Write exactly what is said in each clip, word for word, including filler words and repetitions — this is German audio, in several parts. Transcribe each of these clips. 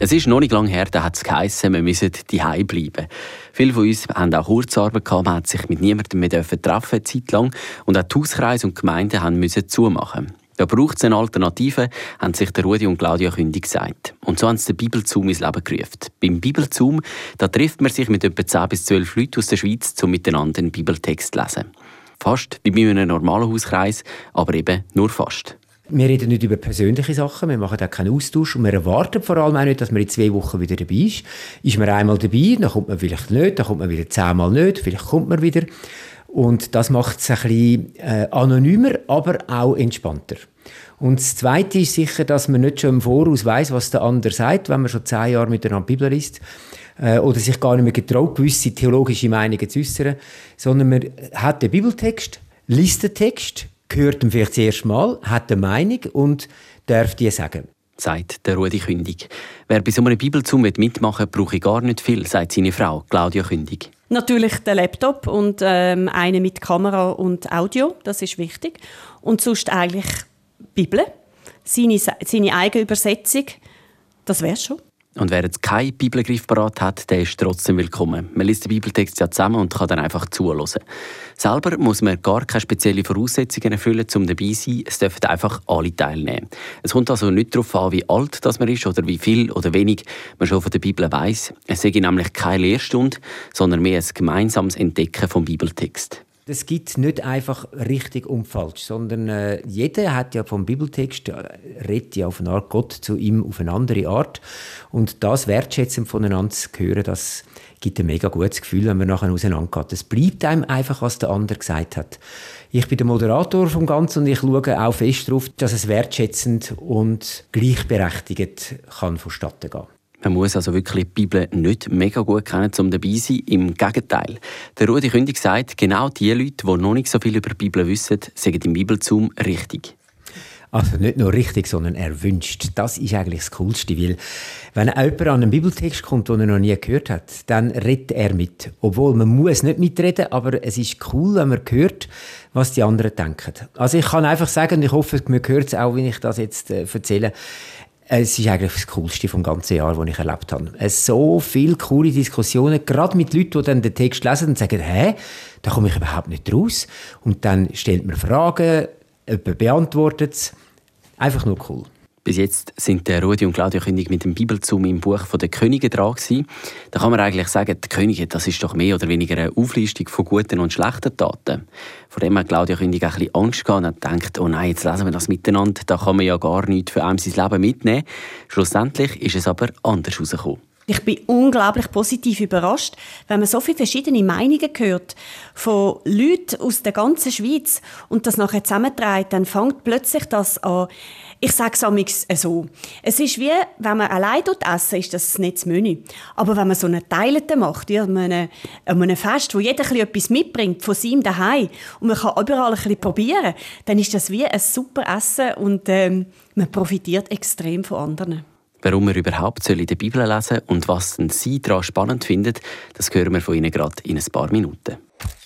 Es ist noch nicht lange her, da hat es geheissen, wir müssen zu Hause bleiben. Viele von uns haben auch Kurzarbeit gehabt, man hat sich mit niemandem mehr treffen, zeitlang. Und auch die Hauskreise und Gemeinden haben müssen zumachen. Da braucht es eine Alternative, haben sich der Rudi und Claudia Kündig gesagt. Und so haben sie den Bibelzoom ins Leben gerufen. Beim Bibelzoom da trifft man sich mit etwa zehn bis zwölf Leuten aus der Schweiz, um miteinander einen Bibeltext zu lesen. Fast wie bei einem normalen Hauskreis, aber eben nur fast. Wir reden nicht über persönliche Sachen, wir machen auch keinen Austausch und wir erwarten vor allem auch nicht, dass man in zwei Wochen wieder dabei ist. Ist man einmal dabei, dann kommt man vielleicht nicht, dann kommt man wieder zehnmal nicht, vielleicht kommt man wieder. Und das macht es ein bisschen äh, anonymer, aber auch entspannter. Und das Zweite ist sicher, dass man nicht schon im Voraus weiss, was der andere sagt, wenn man schon zehn Jahre miteinander Bibel liest, äh, oder sich gar nicht mehr getraut, gewisse theologische Meinungen zu äußern, sondern man hat den Bibeltext, liest den Text, hört ihn vielleicht das erste Mal, hat eine Meinung und darf die sagen. Sagt der Rudi Kündig. Wer bei so einem Bibelzoom mitmachen will, brauche ich gar nicht viel, sagt seine Frau, Claudia Kündig. Natürlich der Laptop und ähm, eine mit Kamera und Audio, das ist wichtig. Und sonst eigentlich Bibel, seine, seine eigene Übersetzung, das wär's schon. Und wer jetzt keinen Bibelgriff parat hat, der ist trotzdem willkommen. Man liest den Bibeltext ja zusammen und kann dann einfach zuhören. Selber muss man gar keine speziellen Voraussetzungen erfüllen, um dabei zu sein. Es dürfen einfach alle teilnehmen. Es kommt also nicht darauf an, wie alt das man ist oder wie viel oder wenig man schon von der Bibel weiss. Es sei nämlich keine Lehrstunde, sondern mehr ein gemeinsames Entdecken vom Bibeltext. Es gibt nicht einfach richtig und falsch, sondern äh, jeder hat ja vom Bibeltext, äh, redet ja auf eine Art Gott zu ihm auf eine andere Art. Und das Wertschätzen voneinander zu hören, das gibt ein mega gutes Gefühl, wenn man nachher auseinandergeht. Es bleibt einem einfach, was der andere gesagt hat. Ich bin der Moderator vom Ganzen und ich schaue auch fest darauf, dass es wertschätzend und gleichberechtigt kann vonstatten gehen. Man muss also wirklich die Bibel nicht mega gut kennen, um dabei zu sein. Im Gegenteil. Der Rudi Kündig sagt, genau die Leute, die noch nicht so viel über die Bibel wissen, sagen im Bibelzoom richtig. Also nicht nur richtig, sondern erwünscht. Das ist eigentlich das Coolste, weil wenn jemand an einen Bibeltext kommt, den er noch nie gehört hat, dann redet er mit. Obwohl, man muss nicht mitreden, aber es ist cool, wenn man hört, was die anderen denken. Also ich kann einfach sagen, und ich hoffe, man hört es auch, wenn ich das jetzt äh, erzähle, es ist eigentlich das Coolste vom ganzen Jahr, das ich erlebt habe. Es so viele coole Diskussionen, gerade mit Leuten, die dann den Text lesen und sagen, hä, da komme ich überhaupt nicht raus. Und dann stellt man Fragen, jemand beantwortet es. Einfach nur cool. Bis jetzt sind der Rudi und Claudia Kündig mit dem Bibelzoom im Buch von den Königen dran gewesen. Da kann man eigentlich sagen, die Könige, das ist doch mehr oder weniger eine Auflistung von guten und schlechten Taten. Von dem hat Claudia Kündig ein bisschen Angst gehabt und hat gedacht, oh nein, jetzt lesen wir das miteinander, da kann man ja gar nichts für einem sein Leben mitnehmen. Schlussendlich ist es aber anders herausgekommen. Ich bin unglaublich positiv überrascht, wenn man so viele verschiedene Meinungen hört von Leuten aus der ganzen Schweiz und das nachher zusammenträgt, dann fängt plötzlich das an. Ich sage es amigs so. Es ist wie, wenn man allein essen, ist das nicht das Menü. Aber wenn man so eine Teilete macht, wie an einem, an einem Fest, wo jeder etwas mitbringt von seinem daheim und man kann überall ein bisschen probieren, dann ist das wie ein super Essen und ähm, man profitiert extrem von anderen. Warum wir überhaupt in der Bibel lesen soll und was Sie daran spannend finden, das hören wir von Ihnen gerade in ein paar Minuten.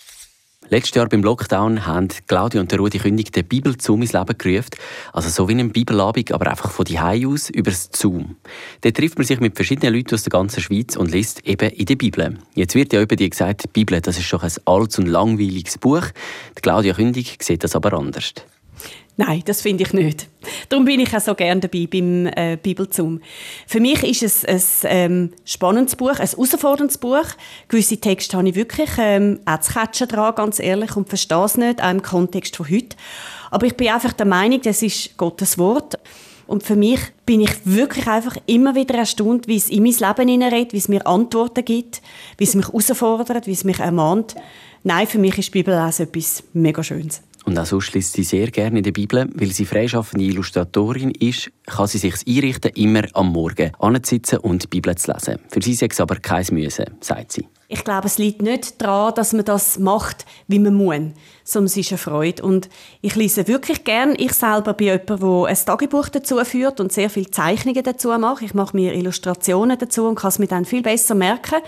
Letztes Jahr beim Lockdown haben Claudia und der Rudi Kündig den Bibelzoom ins Leben gerufen. Also so wie ein Bibelabend, aber einfach von zu Hause aus über das Zoom. Dort trifft man sich mit verschiedenen Leuten aus der ganzen Schweiz und liest eben in der Bibel. Jetzt wird ja über die gesagt, die Bibel, das ist doch ein altes und langweiliges Buch. Die Claudia Kündig sieht das aber anders. Nein, das finde ich nicht. Darum bin ich auch so gerne dabei beim äh, Bibelzoom. Für mich ist es ein ähm, spannendes Buch, ein herausforderndes Buch. Gewisse Texte habe ich wirklich ähm, auch zu catchen dran, ganz ehrlich, und verstehe es nicht, auch im Kontext von heute. Aber ich bin einfach der Meinung, das ist Gottes Wort. Und für mich bin ich wirklich einfach immer wieder erstaunt, wie es in mein Leben hineinredet, wie es mir Antworten gibt, wie es mich herausfordert, wie es mich ermahnt. Nein, für mich ist Bibellesen etwas mega Schönes. Und auch sonst liest sie sehr gerne in der Bibel. Weil sie freischaffende Illustratorin ist, kann sie sich einrichten, immer am Morgen anzusitzen und die Bibel zu lesen. Für sie ist es aber kein Müssen, sagt sie. Ich glaube, es liegt nicht daran, dass man das macht, wie man muss, sondern es ist eine Freude. Und ich lese wirklich gerne. Ich selber bin jemand, der ein Tagebuch dazu führt und sehr viele Zeichnungen dazu macht. Ich mache mir Illustrationen dazu und kann es mir dann viel besser merken.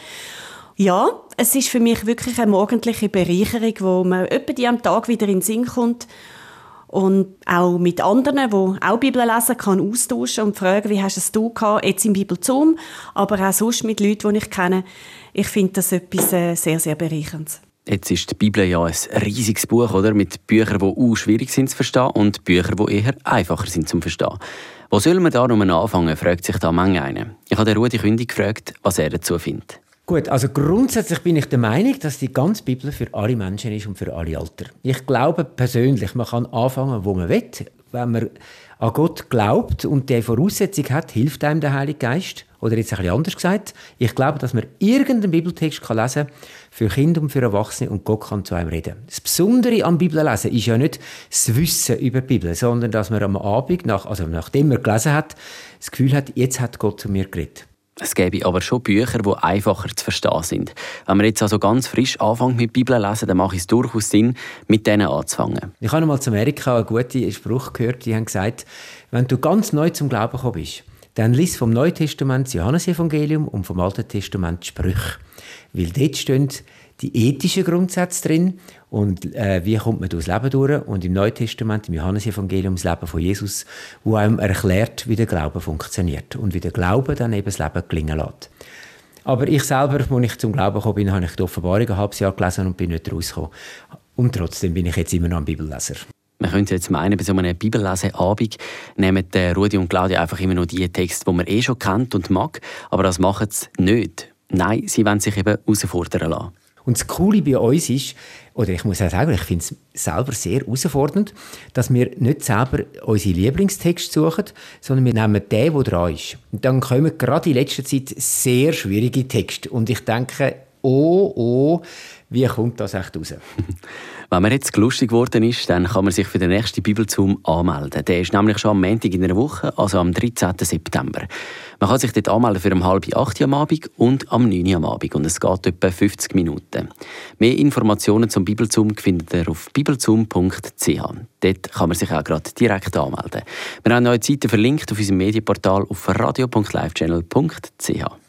Ja, es ist für mich wirklich eine morgendliche Bereicherung, wo man etwa die am Tag wieder in den Sinn kommt. und auch mit anderen, die auch Bibel lesen, kann austauschen und fragen, wie hast du es gehabt, jetzt im Bibelzoom, aber auch sonst mit Leuten, die ich kenne. Ich finde das etwas äh, sehr, sehr bereicherndes. Jetzt ist die Bibel ja ein riesiges Buch, oder? Mit Büchern, die auch schwierig sind zu verstehen und Büchern, die eher einfacher sind zu verstehen. Wo soll man da nun anfangen, fragt sich da manch einer. Ich habe den Rudi Kündig gefragt, was er dazu findet. Gut, also grundsätzlich bin ich der Meinung, dass die ganze Bibel für alle Menschen ist und für alle Alter. Ich glaube persönlich, man kann anfangen, wo man will. Wenn man an Gott glaubt und die Voraussetzung hat, hilft einem der Heilige Geist. Oder jetzt ein bisschen anders gesagt, ich glaube, dass man irgendeinen Bibeltext kann lesen kann für Kinder und für Erwachsene und Gott kann zu einem reden. Das Besondere am Bibellesen ist ja nicht das Wissen über die Bibel, sondern dass man am Abend, nach, also nachdem man gelesen hat, das Gefühl hat, jetzt hat Gott zu mir geredet. Es gäbe aber schon Bücher, die einfacher zu verstehen sind. Wenn man jetzt also ganz frisch anfängt mit Bibel lesen, dann macht es durchaus Sinn, mit denen anzufangen. Ich habe einmal zu Amerika einen guten Spruch gehört, die haben gesagt, wenn du ganz neu zum Glauben gekommen bist, dann lies vom Neuen Testament das Johannesevangelium und vom Alten Testament die Sprüche. Weil dort stehen die ethischen Grundsätze drin und äh, wie kommt man durchs Leben durch. Und im Neuen Testament, im Johannesevangelium, das Leben von Jesus, wo einem erklärt, wie der Glaube funktioniert und wie der Glaube dann eben das Leben gelingen lässt. Aber ich selber, als ich zum Glauben gekommen bin, habe ich die Offenbarung ein halbes Jahr gelesen und bin nicht rausgekommen. Und trotzdem bin ich jetzt immer noch ein Bibelleser. Man könnte jetzt meinen, bei so einem Bibelleseabend nehmen Rudi und Claudia einfach immer nur die Texte, die man eh schon kennt und mag, aber das machen sie nicht. Nein, sie wollen sich eben herausfordern lassen. Und das Coole bei uns ist, oder ich muss auch sagen, ich finde es selber sehr herausfordernd, dass wir nicht selber unsere Lieblingstexte suchen, sondern wir nehmen den, der dran ist. Und dann kommen gerade in letzter Zeit sehr schwierige Texte. Und ich denke, oh, oh, wie kommt das echt raus? Wenn man jetzt lustig geworden ist, dann kann man sich für den nächsten Bibelzoom anmelden. Der ist nämlich schon am Montag in einer Woche, also am dreizehnten September. Man kann sich dort anmelden für um halb acht am Abend und am neun am Abend. Und es geht etwa fünfzig Minuten. Mehr Informationen zum Bibelzoom findet ihr auf bibelzoom punkt c h. Dort kann man sich auch gerade direkt anmelden. Wir haben neue Seiten verlinkt auf unserem Medienportal auf radio punkt live channel punkt c h.